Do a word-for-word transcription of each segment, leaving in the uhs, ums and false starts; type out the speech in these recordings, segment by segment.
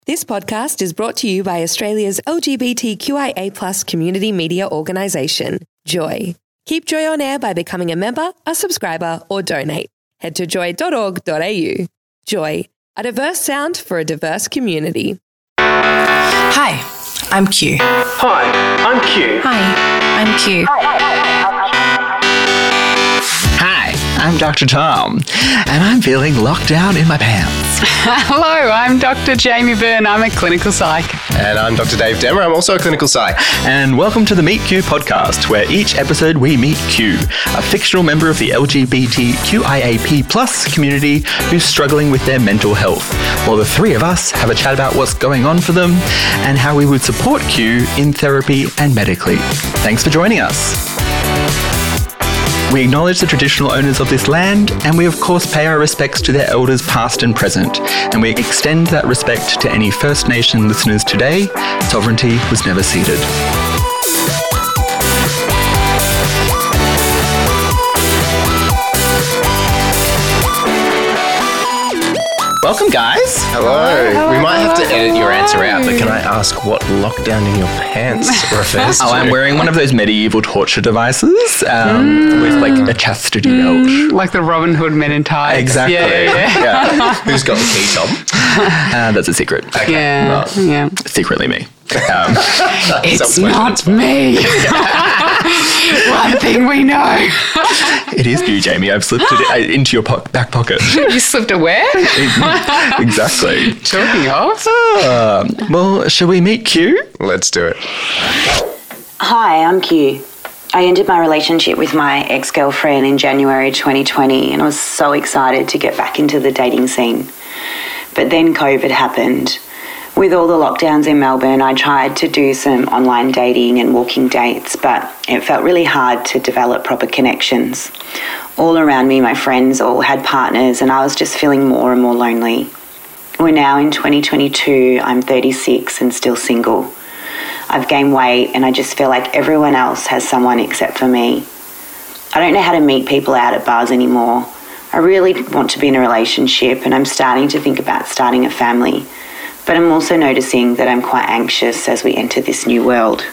This podcast is brought to you by Australia's L G B T Q I A plus community media organisation, Joy. Keep Joy on air by becoming a member, a subscriber, or donate. Head to joy dot org dot a u. Joy, a diverse sound for a diverse community. Hi, I'm Q. Hi, I'm Q. Hi, I'm Q. Hi, I'm Doctor Tom, and I'm feeling locked down in my pants. Hello, I'm Doctor Jamie Byrne. I'm a clinical psych. And I'm Doctor Dave Demmer. I'm also a clinical psych. And welcome to the Meet Q podcast, where each episode we meet Q, a fictional member of the L G B T Q I A P plus community who's struggling with their mental health, while the three of us have a chat about what's going on for them and how we would support Q in therapy and medically. Thanks for joining us. We acknowledge the traditional owners of this land, and we of course pay our respects to their elders past and present, and we extend that respect to any First Nation listeners today. Sovereignty was never ceded. Welcome, guys. Hello. Hello. We might have to edit your answer out, but can I ask what lockdown in your pants refers to? Oh, I'm wearing one of those medieval torture devices um, mm. with like a chastity belt. Mm. Like the Robin Hood Men in Tights. Exactly. Yeah, yeah, yeah. yeah. Who's got the key, Tom? Uh, that's a secret. Okay. Yeah, right. yeah. Secretly me. Um, it's not me. One thing we know. It is you, Jamie. I've slipped it into your po- back pocket. You slipped a where? Exactly. Talking of. Uh, well, shall we meet Q? Let's do it. Hi, I'm Q. I ended my relationship with my ex-girlfriend in January twenty twenty, and I was so excited to get back into the dating scene. But then COVID happened. With all the lockdowns in Melbourne, I tried to do some online dating and walking dates, but it felt really hard to develop proper connections. All around me, my friends all had partners, and I was just feeling more and more lonely. We're now in twenty twenty-two, I'm thirty-six and still single. I've gained weight, and I just feel like everyone else has someone except for me. I don't know how to meet people out at bars anymore. I really want to be in a relationship, and I'm starting to think about starting a family. But I'm also noticing that I'm quite anxious as we enter this new world.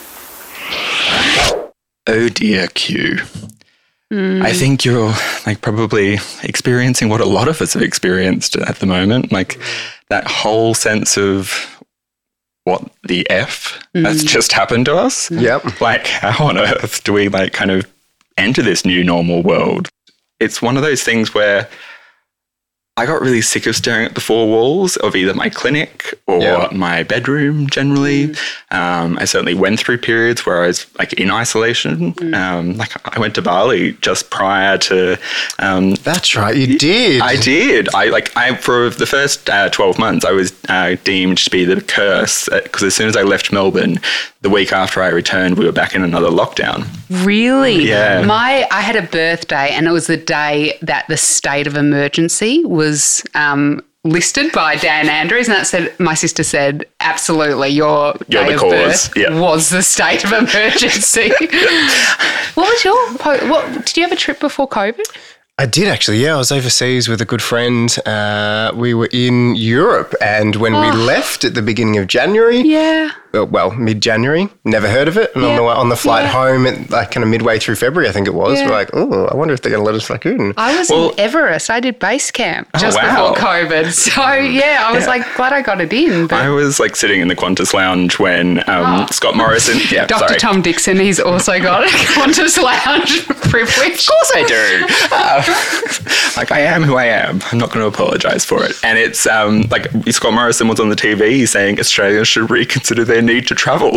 Oh dear, Q. Mm. I think you're like probably experiencing what a lot of us have experienced at the moment, like that whole sense of what the F mm. has just happened to us. Yep. Like, how on earth do we like kind of enter this new normal world? It's one of those things where I got really sick of staring at the four walls of either my clinic or yeah. my bedroom generally. Mm. Um, I certainly went through periods where I was like in isolation. Mm. Um, like I went to Bali just prior to... Um, That's right, you did. I did. I like I for the first uh, twelve months, I was uh, deemed to be the curse because as soon as I left Melbourne, the week after I returned, we were back in another lockdown. Really? Yeah. My I had a birthday, and it was the day that the state of emergency was um, listed by Dan Andrews, and that said, my sister said, absolutely, your You're day the of cause. birth Yeah. was the state of emergency. What was your? What did you have a trip before COVID? I did actually, yeah. I was overseas with a good friend. Uh, we were in Europe, and when oh. we left at the beginning of January, yeah, well, well mid-January, never heard of it. And yeah. on the on the flight yeah. home, at, like kind of midway through February, I think it was, yeah. we're like, oh, I wonder if they're going to let us back in. I was well, in Everest. I did base camp just oh, wow. before COVID. So yeah, I was yeah. like glad I got it in. But I was like sitting in the Qantas lounge when um, oh. Scott Morrison, yeah, Doctor sorry. Tom Dixon, he's also got a Qantas lounge privilege. Of course I do. Uh, like I am who I am. I'm not going to apologise for it. And it's um, like Scott Morrison was on the T V saying Australia should reconsider their need to travel.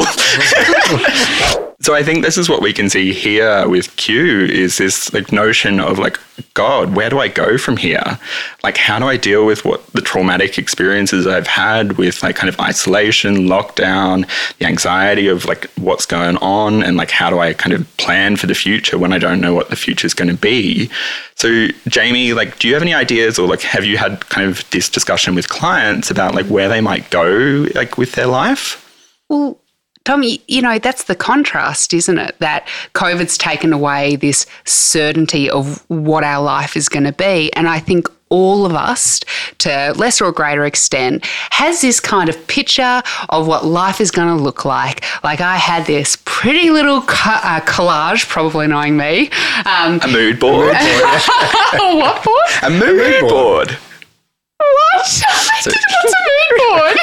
So I think this is what we can see here with Q is this like notion of like, God, where do I go from here? Like, how do I deal with what the traumatic experiences I've had with like kind of isolation, lockdown, the anxiety of like what's going on, and like how do I kind of plan for the future when I don't know what the future is going to be? So Jamie, like, do you have any ideas, or like have you had kind of this discussion with clients about like where they might go like with their life? Well, Tommy, you know, that's the contrast, isn't it? That COVID's taken away this certainty of what our life is going to be. And I think all of us, to lesser or greater extent, has this kind of picture of what life is going to look like. Like I had this pretty little co- uh, collage, probably knowing me. Um, A mood board. what board? A mood, mood board. board. What? So, what's a mood board?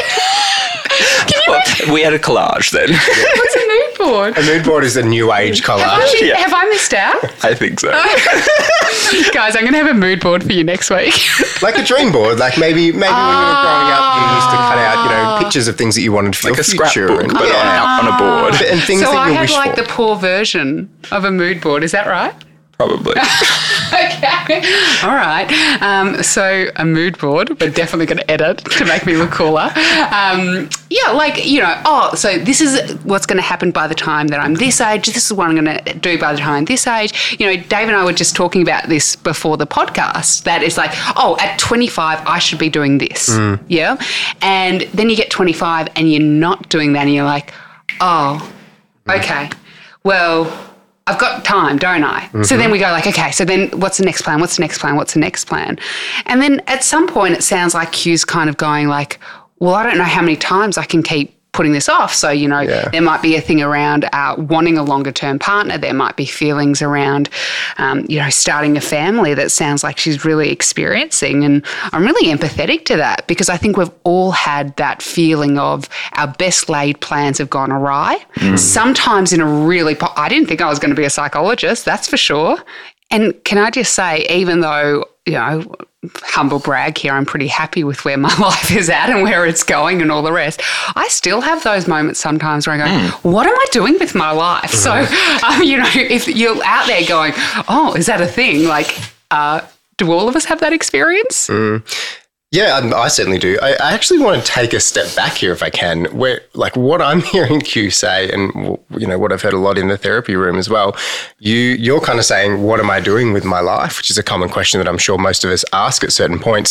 Well, we had a collage then. What's a mood board? A mood board is a new age collage. Have I, Yeah. have I missed out? I think so. Guys, I'm going to have a mood board for you next week. Like a dream board, like maybe maybe when you were growing up, you used to cut out, you know, pictures of things that you wanted for Like your a future, scrapbook, and, but yeah. on, on a board. and things So that I you had wish like for. the poor version of a mood board. Is that right? Probably. Okay. All right. Um, so a mood board, we're definitely going to edit to make me look cooler. Um, yeah, like, you know, oh, so this is what's going to happen by the time that I'm this age. This is what I'm going to do by the time I'm this age. You know, Dave and I were just talking about this before the podcast, that it's like, oh, at twenty-five, I should be doing this. Mm. Yeah. And then you get twenty-five and you're not doing that and you're like, oh, okay, well, I've got time, don't I? Mm-hmm. So then we go like, okay, so then what's the next plan? What's the next plan? What's the next plan? And then at some point it sounds like Q's kind of going like, well, I don't know how many times I can keep putting this off. So, you know, yeah. there might be a thing around uh, wanting a longer term partner. There might be feelings around, um, you know, starting a family that sounds like she's really experiencing. And I'm really empathetic to that because I think we've all had that feeling of our best laid plans have gone awry. Mm. Sometimes in a really, po- I didn't think I was going to be a psychologist, that's for sure. And can I just say, even though, you know, humble brag here, I'm pretty happy with where my life is at and where it's going and all the rest, I still have those moments sometimes where I go, mm. what am I doing with my life? Mm-hmm. So, um, you know, if you're out there going, oh, is that a thing? Like, uh, do all of us have that experience? Mm. Yeah, I, I certainly do. I, I actually want to take a step back here if I can, where like what I'm hearing Q say and, you know, what I've heard a lot in the therapy room as well, you, you're kind of saying, what am I doing with my life? Which is a common question that I'm sure most of us ask at certain points.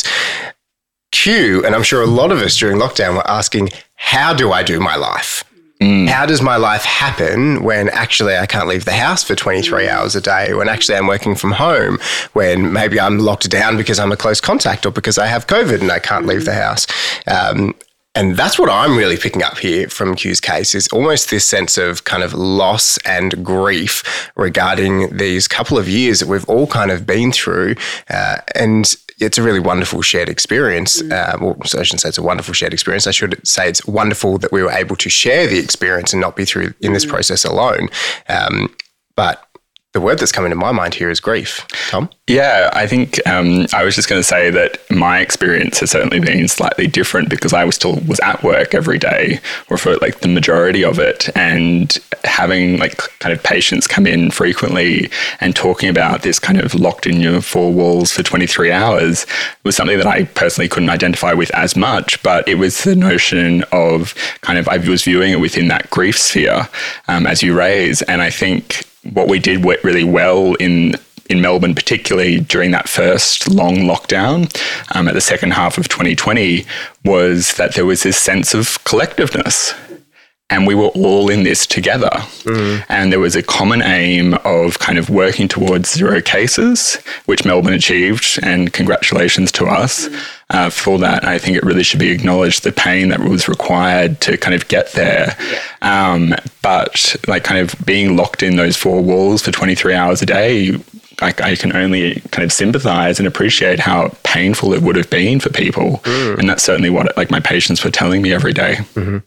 Q, and I'm sure a lot of us during lockdown were asking, how do I do my life? Mm. How does my life happen when actually I can't leave the house for twenty-three hours a day, when actually I'm working from home, when maybe I'm locked down because I'm a close contact or because I have COVID and I can't leave the house? Um, and that's what I'm really picking up here from Q's case is almost this sense of kind of loss and grief regarding these couple of years that we've all kind of been through. Uh, and it's a really wonderful shared experience. Uh, well, so I shouldn't say it's a wonderful shared experience. I should say it's wonderful that we were able to share the experience and not be through in this process alone. Um, but the word that's coming to my mind here is grief. Tom? Yeah, I think um, I was just going to say that my experience has certainly been slightly different because I was still was at work every day or for like the majority of it, and having like kind of patients come in frequently and talking about this kind of locked in your four walls for twenty-three hours was something that I personally couldn't identify with as much, but it was the notion of kind of I was viewing it within that grief sphere um, as you raise, and I think what we did really well in in Melbourne, particularly during that first long lockdown um, at the second half of twenty twenty, was that there was this sense of collectiveness. And we were all in this together. Mm. And there was a common aim of kind of working towards zero cases, which Melbourne achieved, and congratulations to us uh, for that. And I think it really should be acknowledged, the pain that was required to kind of get there. Um, but like kind of being locked in those four walls for twenty-three hours a day, like I can only kind of sympathize and appreciate how painful it would have been for people. Mm. And that's certainly what like my patients were telling me every day. Mm-hmm.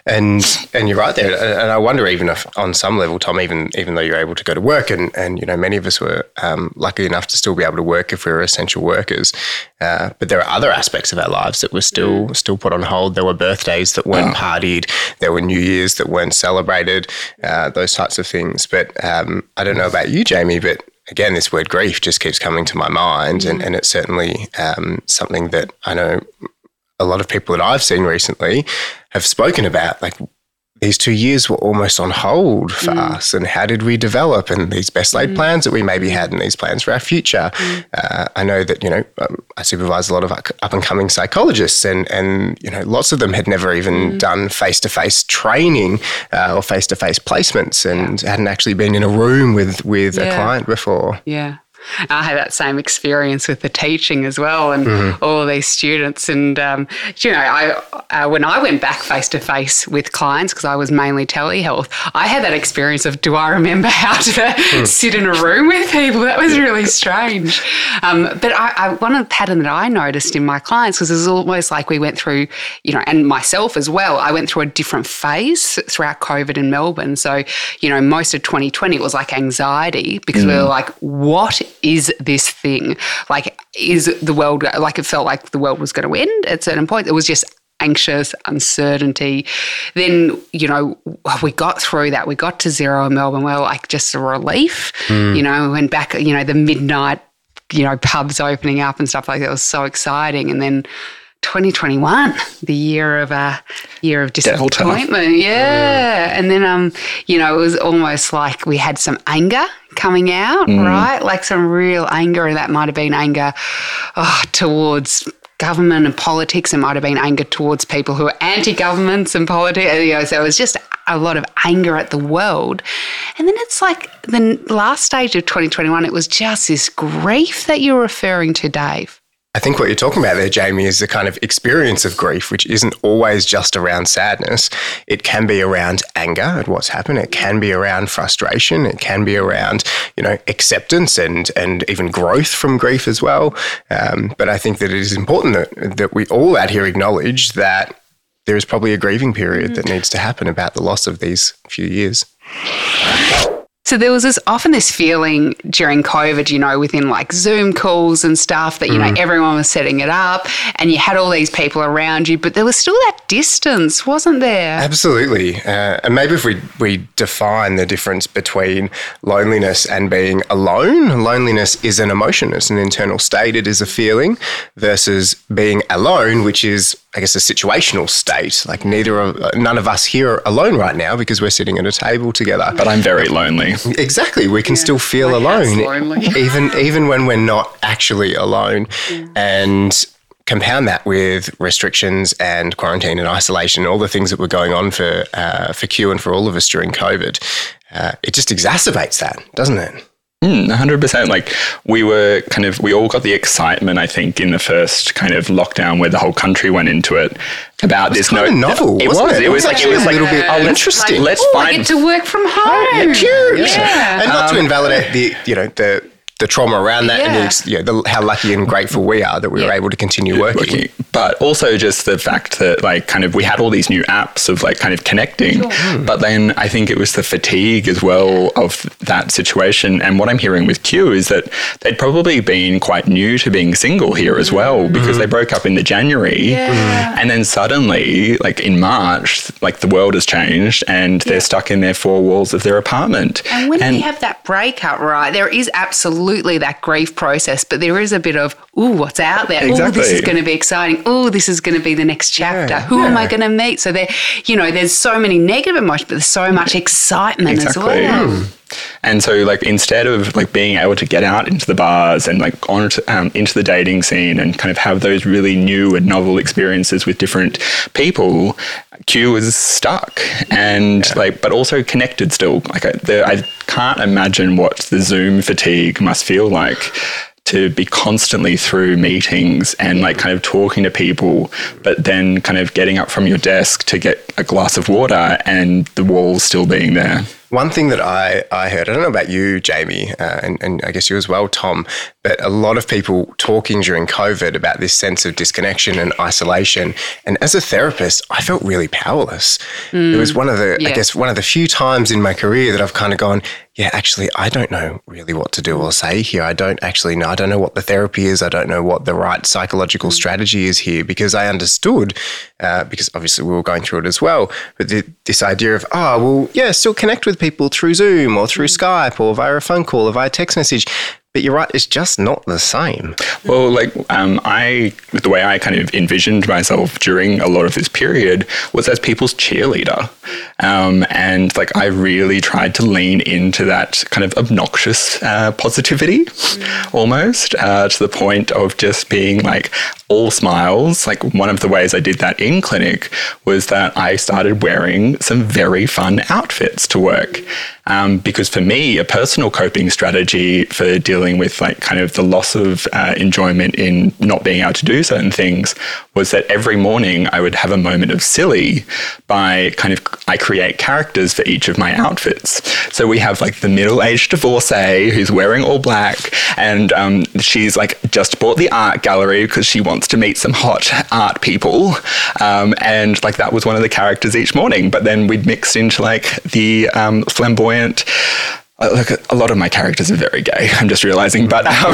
And and you're right there. And I wonder even if on some level, Tom, even even though you're able to go to work and, and you know, many of us were um, lucky enough to still be able to work if we were essential workers. Uh, but there are other aspects of our lives that were still mm. still put on hold. There were birthdays that weren't oh. partied. There were New Year's that weren't celebrated, uh, those types of things. But um, I don't know about you, Jamie, but again, this word grief just keeps coming to my mind, and, and it's certainly um, something that I know a lot of people that I've seen recently have spoken about. Like, these two years were almost on hold for mm. us, and how did we develop, and these best laid mm. plans that we maybe had, and these plans for our future. Mm. Uh, I know that, you know, um, I supervise a lot of up and coming psychologists, and, and, you know, lots of them had never even mm. done face-to-face training uh, or face-to-face placements, and yeah. hadn't actually been in a room with, with yeah. a client before. Yeah. I had that same experience with the teaching as well, and mm-hmm. all these students. And um, you know, I uh, when I went back face to face with clients, because I was mainly telehealth, I had that experience of, do I remember how to mm. sit in a room with people? That was really strange. Um, but I, I, one of the pattern that I noticed in my clients was it was almost like we went through, you know, and myself as well. I went through a different phase throughout COVID in Melbourne. So, you know, most of twenty twenty it was like anxiety, because mm. we were like, what is this thing? Like, is the world, like it felt like the world was going to end at a certain point. It was just anxious, uncertainty. Then, you know, we got through that. We got to zero in Melbourne. We were like just a relief. Mm. You know, we went back, you know, the midnight, you know, pubs opening up and stuff like that. It was so exciting. And then twenty twenty-one, the year of uh, year of disappointment. Delta. Yeah. Mm. And then, um, you know, it was almost like we had some anger coming out, mm. right? Like some real anger, and that might have been anger oh, towards government and politics. It might have been anger towards people who are anti-governments and politics. You know, so it was just a lot of anger at the world. And then it's like the last stage of twenty twenty-one, it was just this grief that you're referring to, Dave. I think what you're talking about there, Jamie, is the kind of experience of grief, which isn't always just around sadness. It can be around anger at what's happened. It can be around frustration. It can be around, you know, acceptance and and even growth from grief as well. Um, but I think that it is important that, that we all out here acknowledge that there is probably a grieving period mm. that needs to happen about the loss of these few years. So there was this often this feeling during COVID, you know, within like Zoom calls and stuff that, you mm. know, everyone was setting it up and you had all these people around you, but there was still that distance, wasn't there? Absolutely. Uh, and maybe if we, we define the difference between loneliness and being alone, loneliness is an emotion, it's an internal state, it is a feeling, versus being alone, which is, I guess, a situational state. Like neither of, none of us here are alone right now because we're sitting at a table together. But I'm very lonely. Exactly. We can yeah. still feel My alone, even even when we're not actually alone. Yeah. And compound that with restrictions and quarantine and isolation, all the things that were going on for uh, for Q and for all of us during COVID, uh, it just exacerbates that, doesn't it? Mm, one hundred percent. Like we were kind of, we all got the excitement, I think, in the first kind of lockdown where the whole country went into it about it this. Kind no, of novel. It was. It? It, it was, was like it was like a little bit oh, interesting. Let's, oh, let's find. I get to work from home. Yeah, cute. Yeah. And not um, to invalidate the, you know, the. the trauma around that yeah. and you know, the, how lucky and grateful we are that we yeah. were able to continue working. working. But also just the fact that like kind of we had all these new apps of like kind of connecting, sure. mm. but then I think it was the fatigue as well of that situation. And what I'm hearing with Q is that they'd probably been quite new to being single here as well because mm. they broke up in the January yeah. and then suddenly like in March, like the world has changed and yeah. they're stuck in their four walls of their apartment. And when and, we have that breakup, right, there is absolutely that grief process, but there is a bit of, ooh, what's out there? Exactly. Oh, this is going to be exciting. Oh, this is going to be the next chapter. Yeah, Who yeah. am I going to meet? So there, you know, there's so many negative emotions, but there's so much excitement exactly. as well. Mm. And so, like, instead of like being able to get out into the bars and like on to, um, into the dating scene and kind of have those really new and novel experiences with different people, Q was stuck and yeah. like, but also connected still. Like, I, the, I can't imagine what the Zoom fatigue must feel like to be constantly through meetings and like kind of talking to people, but then kind of getting up from your desk to get a glass of water and the walls still being there. One thing that I, I heard, I don't know about you, Jamie, uh, and, and I guess you as well, Tom, but a lot of people talking during COVID about this sense of disconnection and isolation. And as a therapist, I felt really powerless. Mm, it was one of the, yeah. I guess, one of the few times in my career that I've kind of gone, yeah, actually, I don't know really what to do or say here. I don't actually know. I don't know what the therapy is. I don't know what the right psychological mm. strategy is here because I understood, uh, because obviously we were going through it as well, but the, this idea of, oh, well, yeah, still connect with people through Zoom or through Skype or via a phone call or via text message. But you're right, it's just not the same. Well, like um, I, the way I kind of envisioned myself during a lot of this period was as people's cheerleader. Um, and like I really tried to lean into that kind of obnoxious uh, positivity mm. almost uh, to the point of just being like all smiles. Like one of the ways I did that in clinic was that I started wearing some very fun outfits to work. Um, because for me, a personal coping strategy for dealing with like kind of the loss of uh, enjoyment in not being able to do certain things was that every morning I would have a moment of silly by kind of, I create characters for each of my outfits. So we have like the middle-aged divorcee who's wearing all black, and um, she's like just bought the art gallery because she wants to meet some hot art people. Um, and like that was one of the characters each morning. But then we'd mixed into like the um, flamboyant Look, a lot of my characters are very gay, I'm just realising, but um,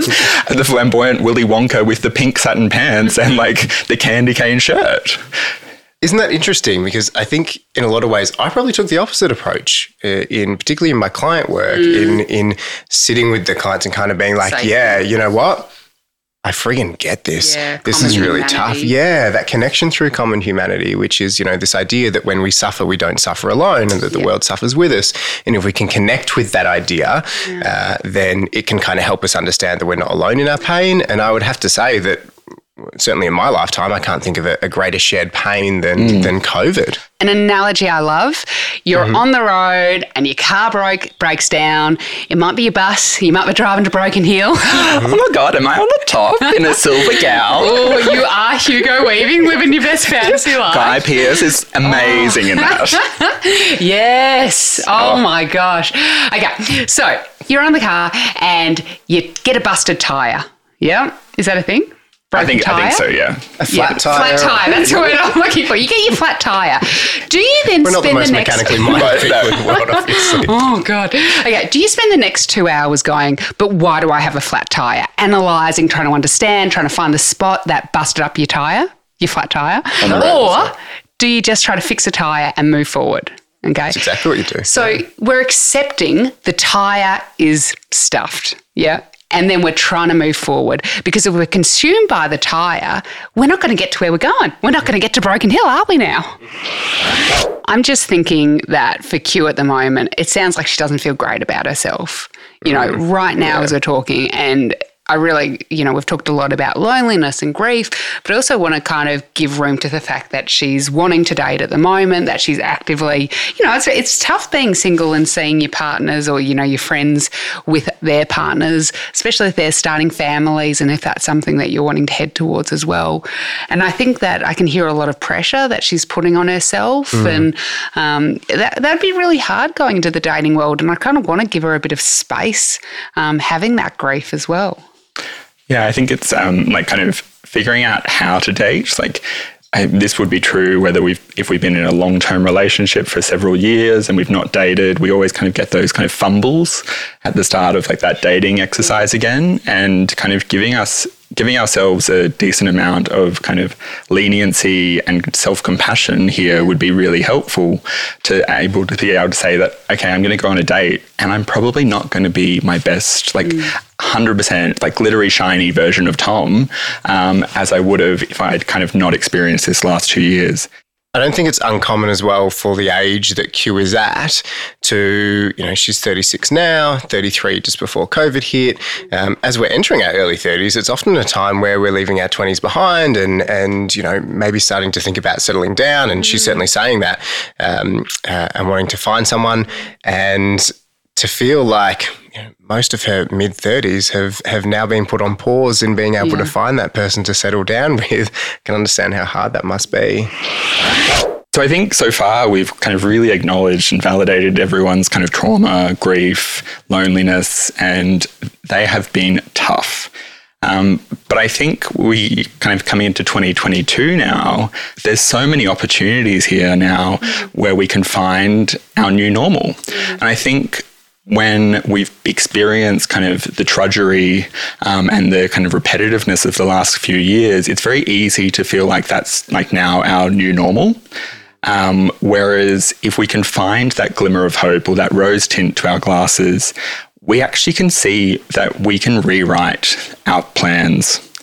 the flamboyant Willy Wonka with the pink satin pants and like the candy cane shirt. Isn't that interesting? Because I think in a lot of ways, I probably took the opposite approach uh, in particularly in my client work, mm. in in sitting with the clients and kind of being like, Safe. yeah, you know what? I friggin' get this. Yeah, this is really humanity. tough. Yeah, that connection through common humanity, which is, you know, this idea that when we suffer, we don't suffer alone and that the yeah. world suffers with us. And if we can connect with that idea, yeah. uh, then it can kind of help us understand that we're not alone in our pain. And I would have to say that certainly in my lifetime, I can't think of a, a greater shared pain than mm. than COVID. An analogy I love, you're mm-hmm. on the road and your car broke, breaks down. It might be your bus. You might be driving to Broken Hill. Mm-hmm. Oh, my God, am I on the top in a silver gown? Oh, you are Hugo Weaving, living your best fantasy life. Guy Pearce is amazing oh. in that. Yes. Oh, oh, my gosh. Okay, so you're on the car and you get a busted tyre. Yeah? Is that a thing? I think, tyre? I think so, yeah. A flat yeah, tyre. Flat tyre, that's what I'm looking for. You get your flat tyre. Do you then We're spend not the most the next... mechanically minded people in the world, obviously. Oh, God. Okay, do you spend the next two hours going, but why do I have a flat tyre? Analysing, trying to understand, trying to find the spot that busted up your tyre, your flat tyre? Or do you just try to fix a tyre and move forward? Okay. That's exactly what you do. So yeah. we're accepting the tyre is stuffed, yeah? And then we're trying to move forward, because if we're consumed by the tyre, we're not going to get to where we're going. We're not going to get to Broken Hill, are we now? I'm just thinking that for Q at the moment, it sounds like she doesn't feel great about herself, you know, right now yeah. as we're talking. And I really, you know, we've talked a lot about loneliness and grief, but I also want to kind of give room to the fact that she's wanting to date at the moment, that she's actively, you know, it's, it's tough being single and seeing your partners or, you know, your friends with their partners, especially if they're starting families and if that's something that you're wanting to head towards as well. And I think that I can hear a lot of pressure that she's putting on herself mm. and um, that, that'd be really hard going into the dating world. And I kind of want to give her a bit of space um, having that grief as well. Yeah, I think it's um, like kind of figuring out how to date. Like I, this would be true whether we've if we've been in a long-term relationship for several years and we've not dated. We always kind of get those kind of fumbles at the start of like that dating exercise again, and kind of giving us giving ourselves a decent amount of kind of leniency and self-compassion here would be really helpful to able to be able to say that, okay, I'm going to go on a date and I'm probably not going to be my best, like mm. one hundred percent like glittery, shiny version of Tom um, as I would have if I'd kind of not experienced this last two years. I don't think it's uncommon as well for the age that Q is at to, you know, she's thirty-six now, thirty-three just before COVID hit. Um, as we're entering our early thirties, it's often a time where we're leaving our twenties behind and, and you know, maybe starting to think about settling down. And she's certainly saying that um, uh, and wanting to find someone, and to feel like, you know, most of her mid-thirties have, have now been put on pause in being able yeah. to find that person to settle down with. I can understand how hard that must be. So I think so far we've kind of really acknowledged and validated everyone's kind of trauma, grief, loneliness, and they have been tough. Um, but I think we kind of coming into twenty twenty-two now, there's so many opportunities here now where we can find our new normal. And I think when we've experienced kind of the trudgery um, and the kind of repetitiveness of the last few years, it's very easy to feel like that's like now our new normal. Um, whereas if we can find that glimmer of hope or that rose tint to our glasses, we actually can see that we can rewrite our plans.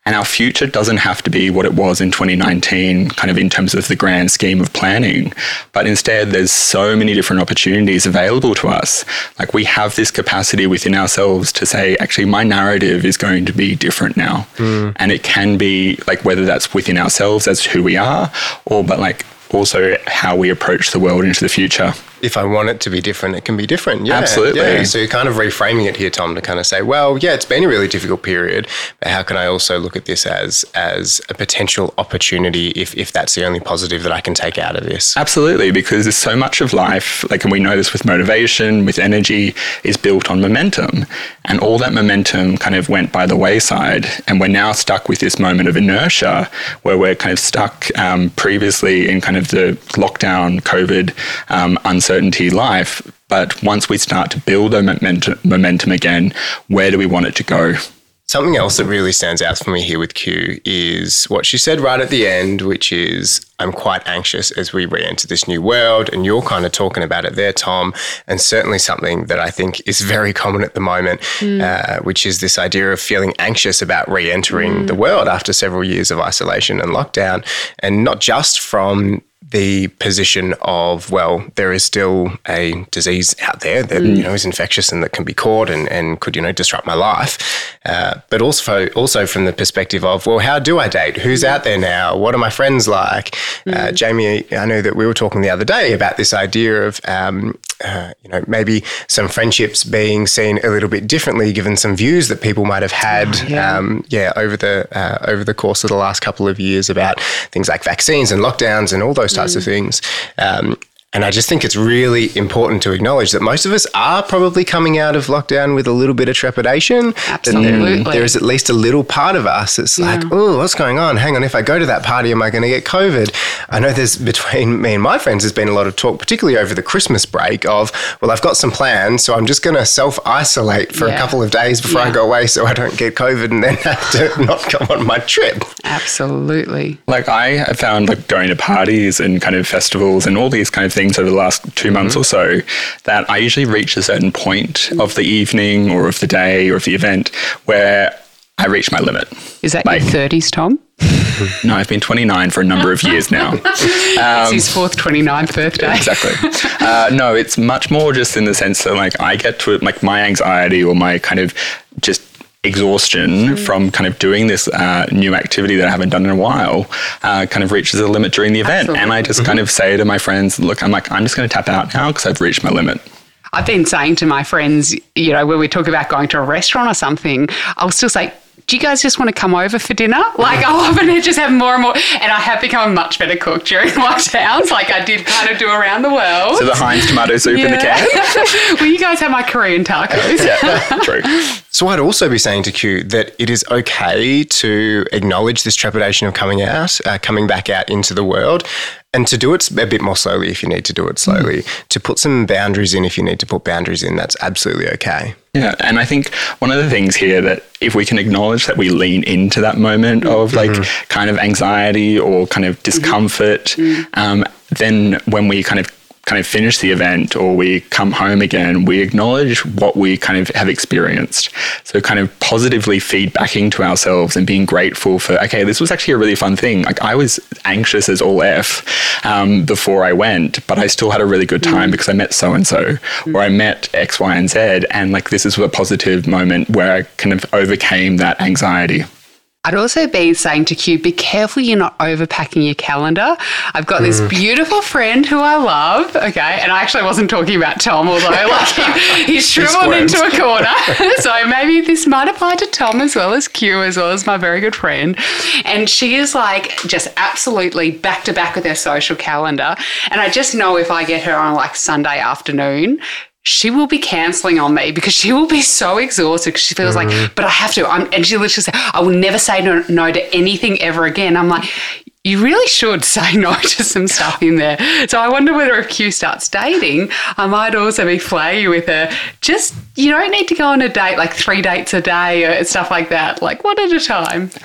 And our future doesn't have to be what it was in twenty nineteen, kind of in terms of the grand scheme of planning. But instead, there's so many different opportunities available to us. Like, we have this capacity within ourselves to say, actually, my narrative is going to be different now. Mm. And it can be, like, whether that's within ourselves as who we are, or but like also how we approach the world into the future. If I want it to be different, it can be different. Yeah, absolutely. Yeah. So you're kind of reframing it here, Tom, to kind of say, well, yeah, it's been a really difficult period, but how can I also look at this as as a potential opportunity if, if that's the only positive that I can take out of this? Absolutely, because there's so much of life, like, and we know this with motivation, with energy, is built on momentum. And all that momentum kind of went by the wayside. And we're now stuck with this moment of inertia where we're kind of stuck um, previously in kind of the lockdown, COVID, um, uncertainty. Certainty life, but once we start to build a momentum, momentum again, where do we want it to go? Something else that really stands out for me here with Q is what she said right at the end, which is, I'm quite anxious as we re-enter this new world, and you're kind of talking about it there, Tom, and certainly something that I think is very common at the moment, mm. uh, which is this idea of feeling anxious about re-entering mm. the world after several years of isolation and lockdown, and not just from the position of, well, there is still a disease out there that, mm. you know, is infectious and that can be caught and, and could, you know, disrupt my life. Uh, but also also from the perspective of, well, how do I date? Who's out there now? What are my friends like? Mm. Uh, Jamie, I know that we were talking the other day about this idea of, um, uh, you know, maybe some friendships being seen a little bit differently given some views that people might have had, oh, yeah. Um, yeah, over the uh, over the course of the last couple of years about things like vaccines and lockdowns and all those types mm. of things. Um, And I just think it's really important to acknowledge that most of us are probably coming out of lockdown with a little bit of trepidation. Absolutely. There, there is at least a little part of us that's yeah. like, oh, what's going on? Hang on, if I go to that party, am I going to get COVID? I know there's, between me and my friends, there's been a lot of talk, particularly over the Christmas break, of, well, I've got some plans, so I'm just going to self-isolate for yeah. a couple of days before yeah. I go away so I don't get COVID and then have to not go on my trip. Absolutely. Like, I found, like, going to parties and kind of festivals and all these kind of things things over the last two months mm-hmm. or so, that I usually reach a certain point of the evening or of the day or of the event where I reach my limit. Is that like, your thirties, Tom? No, I've been twenty-nine for a number of years now. Um, it's his fourth twenty-ninth birthday. Exactly. Uh, no, it's much more just in the sense that, like, I get to it, like, my anxiety or my kind of just exhaustion mm. from kind of doing this uh, new activity that I haven't done in a while uh, kind of reaches a limit during the event. Absolutely. And I just mm-hmm. kind of say to my friends, look, I'm like, I'm just going to tap out now because I've reached my limit. I've been saying to my friends, you know, when we talk about going to a restaurant or something, I'll still say, do you guys just want to come over for dinner? Like, I'll often just have more and more. And I have become a much better cook during lockdowns, like I did kind of do around the world. So the Heinz tomato soup yeah. in the can? Will you guys have my Korean tacos? Yeah, true. So I'd also be saying to Q that it is okay to acknowledge this trepidation of coming out, uh, coming back out into the world, and to do it a bit more slowly if you need to do it slowly, mm. to put some boundaries in if you need to put boundaries in. That's absolutely okay. Yeah, and I think one of the things here that if we can acknowledge that we lean into that moment of like mm-hmm. kind of anxiety or kind of discomfort, mm-hmm. um, then when we kind of kind of finish the event or we come home again, we acknowledge what we kind of have experienced. So kind of positively feedbacking to ourselves and being grateful for, okay, this was actually a really fun thing. Like, I was anxious as all F um, before I went, but I still had a really good time mm. because I met so-and-so mm. or I met X, Y, and Z. And like, this is a positive moment where I kind of overcame that anxiety. I'd also be saying to Q, be careful you're not overpacking your calendar. I've got this beautiful friend who I love, okay, and I actually wasn't talking about Tom, although like he, he's shriveled into a corner. So maybe this might apply to Tom as well as Q, as well as my very good friend. And she is like just absolutely back to back with her social calendar. And I just know if I get her on like Sunday afternoon, she will be cancelling on me because she will be so exhausted because she feels mm. like, but I have to. I'm, and she literally said, I will never say no, no to anything ever again. I'm like, you really should say no to some stuff in there. So I wonder whether if Q starts dating, I might also be flaggy with her. Just, you don't need to go on a date, like three dates a day or stuff like that, like one at a time.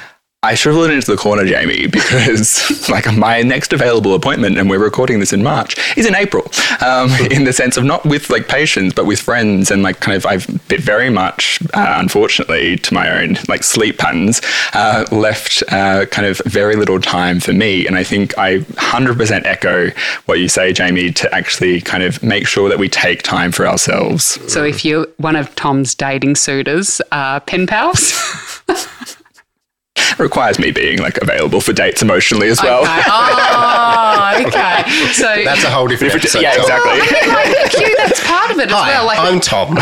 I shriveled into the corner, Jamie, because like my next available appointment, and we're recording this in March, is in April. Um, in the sense of not with like patients, but with friends, and like kind of I've been very much, uh, unfortunately, to my own like sleep patterns, uh, left uh, kind of very little time for me. And I think I one hundred percent echo what you say, Jamie, to actually kind of make sure that we take time for ourselves. So if you're one of Tom's dating suitors, uh, pen pals. Requires me being like available for dates emotionally as well. Okay. Oh, okay. So That's a whole different episode. Yeah, Tom. exactly. like, Q, that's part of it as Hi, well. Like, I'm Tom.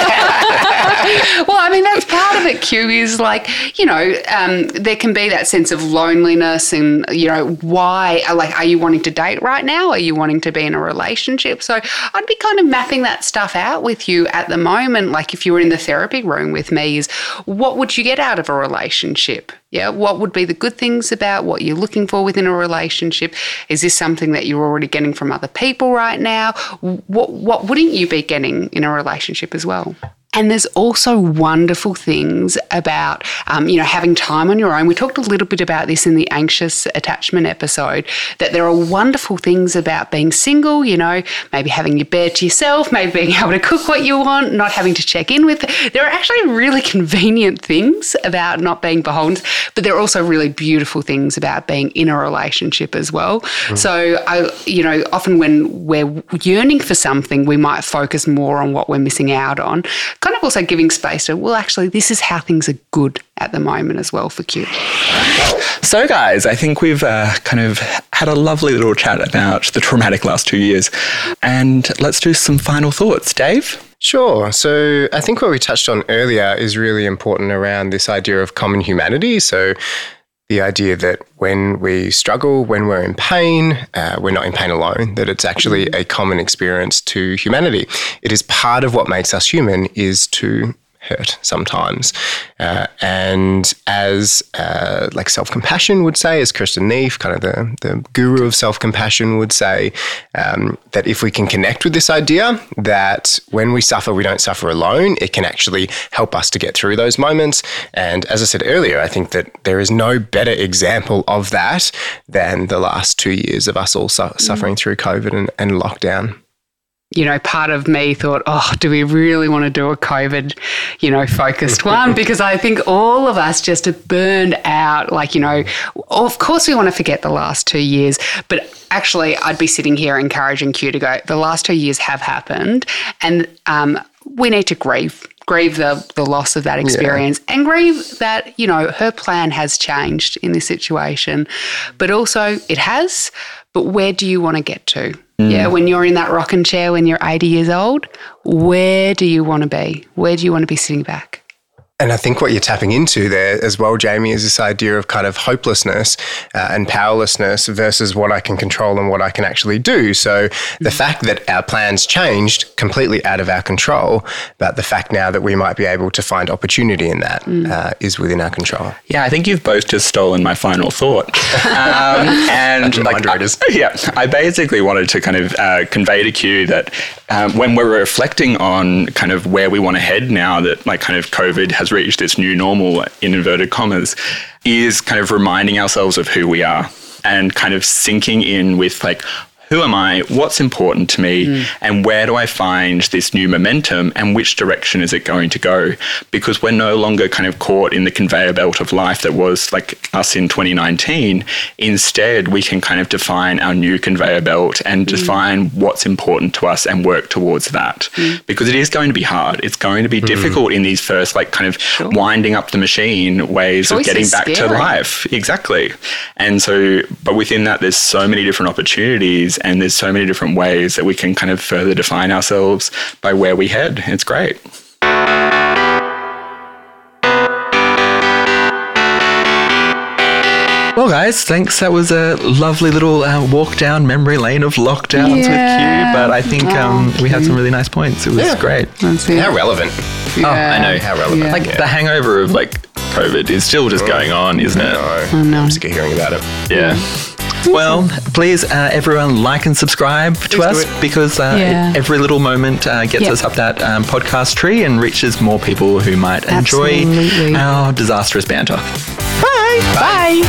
well, I mean, that's part of it, Q, is like, you know, um, there can be that sense of loneliness and, you know, why, like, are you wanting to date right now? Are you wanting to be in a relationship? So I'd be kind of mapping that stuff out with you at the moment. Like if you were in the therapy room with me, is what would you get out of a relationship? Yeah, what would be the good things about what you're looking for within a relationship? Is this something that you're already getting from other people right now? What what wouldn't you be getting in a relationship as well? And there's also wonderful things about, um, you know, having time on your own. We talked a little bit about this in the anxious attachment episode, that there are wonderful things about being single, you know, maybe having your bed to yourself, maybe being able to cook what you want, not having to check in with. There are actually really convenient things about not being beholden, but there are also really beautiful things about being in a relationship as well. Mm. So, I, you know, often when we're yearning for something, we might focus more on what we're missing out on. Kind of also giving space to, well, actually, this is how things are good at the moment as well for Q. So, guys, I think we've uh, kind of had a lovely little chat about the traumatic last two years. And let's do some final thoughts. Dave? Sure. So I think what we touched on earlier is really important around this idea of common humanity. So the idea that when we struggle, when we're in pain, uh, we're not in pain alone, that it's actually a common experience to humanity. It is part of what makes us human is to hurt sometimes. Uh, and as uh, like self-compassion would say, as Kristin Neff, kind of the, the guru of self-compassion would say, um, that if we can connect with this idea that when we suffer, we don't suffer alone, it can actually help us to get through those moments. And as I said earlier, I think that there is no better example of that than the last two years of us all su- suffering through COVID and, and lockdown. You know, part of me thought, oh, do we really want to do a COVID, you know, focused one? Because I think all of us just are burned out. Like, you know, of course we want to forget the last two years, but actually I'd be sitting here encouraging Q to go, the last two years have happened and um, we need to grieve. grieve the, the loss of that experience yeah. and grieve that, you know, her plan has changed in this situation. But also it has, but where do you want to get to? Mm. Yeah, when you're in that rocking chair when you're eighty years old, where do you want to be? Where do you want to be sitting back? And I think what you're tapping into there as well, Jamie, is this idea of kind of hopelessness uh, and powerlessness versus what I can control and what I can actually do. So the fact that our plans changed completely out of our control, but the fact now that we might be able to find opportunity in that mm. uh, is within our control. Yeah, I think you've both just stolen my final thought. Um, and like, I, yeah, I basically wanted to kind of uh, convey to Q that um, when we're reflecting on kind of where we want to head now that like kind of COVID has reached its new normal, in inverted commas, is kind of reminding ourselves of who we are and kind of sinking in with like, who am I? What's important to me? Mm. And where do I find this new momentum? And which direction is it going to go? Because we're no longer kind of caught in the conveyor belt of life that was like us in twenty nineteen. Instead, we can kind of define our new conveyor belt and mm. define what's important to us and work towards that. Mm. Because it is going to be hard. It's going to be mm. difficult in these first like kind of sure. winding up the machine ways Choice of getting back scary. to life. Exactly. And so, but within that, there's so many different opportunities. And there's so many different ways that we can kind of further define ourselves by where we head. It's great. Well, guys, thanks. That was a lovely little uh, walk down memory lane of lockdowns yeah. with Q. But I think um, we had some really nice points. It was yeah. great. How relevant. Yeah. Oh, I know how relevant. Yeah. Like yeah. the hangover of like COVID is still just going on, isn't it? No. Oh, no. I'm sick of hearing about it. Yeah. Well, please, uh, everyone, like and subscribe to please us because uh, yeah. every little moment uh, gets yep. us up that um, podcast tree and reaches more people who might Absolutely. enjoy our disastrous banter. Bye! Bye.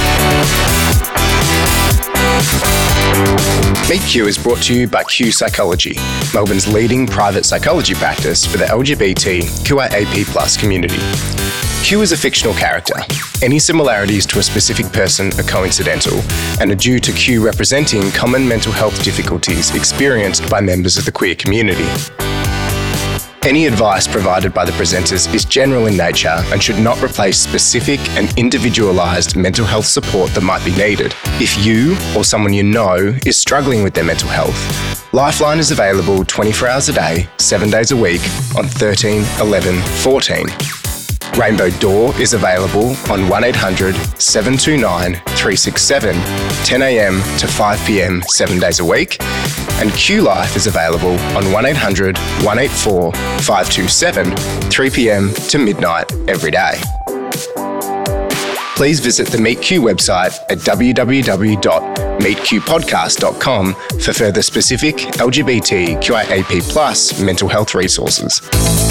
Meet Q is brought to you by Q Psychology, Melbourne's leading private psychology practice for the L G B T Q I A P plus community. Q is a fictional character. Any similarities to a specific person are coincidental and are due to Q representing common mental health difficulties experienced by members of the queer community. Any advice provided by the presenters is general in nature and should not replace specific and individualised mental health support that might be needed. If you or someone you know is struggling with their mental health, Lifeline is available twenty-four hours a day, seven days a week on thirteen eleven fourteen. Rainbow Door is available on one eight hundred seven two nine three six seven, ten a m to five p m seven days a week, and Q Life is available on one eight hundred one eight four five two seven, three p m to midnight every day. Please visit the Meet Q website at w w w dot meet q podcast dot com for further specific L G B T Q I A P plus mental health resources.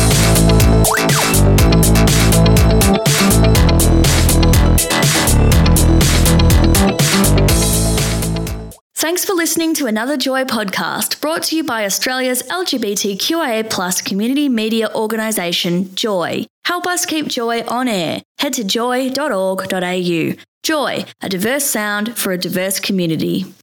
Thanks for listening to another Joy podcast brought to you by Australia's L G B T Q I A plus community media organisation, Joy. Help us keep Joy on air. Head to joy dot org dot a u. Joy, a diverse sound for a diverse community.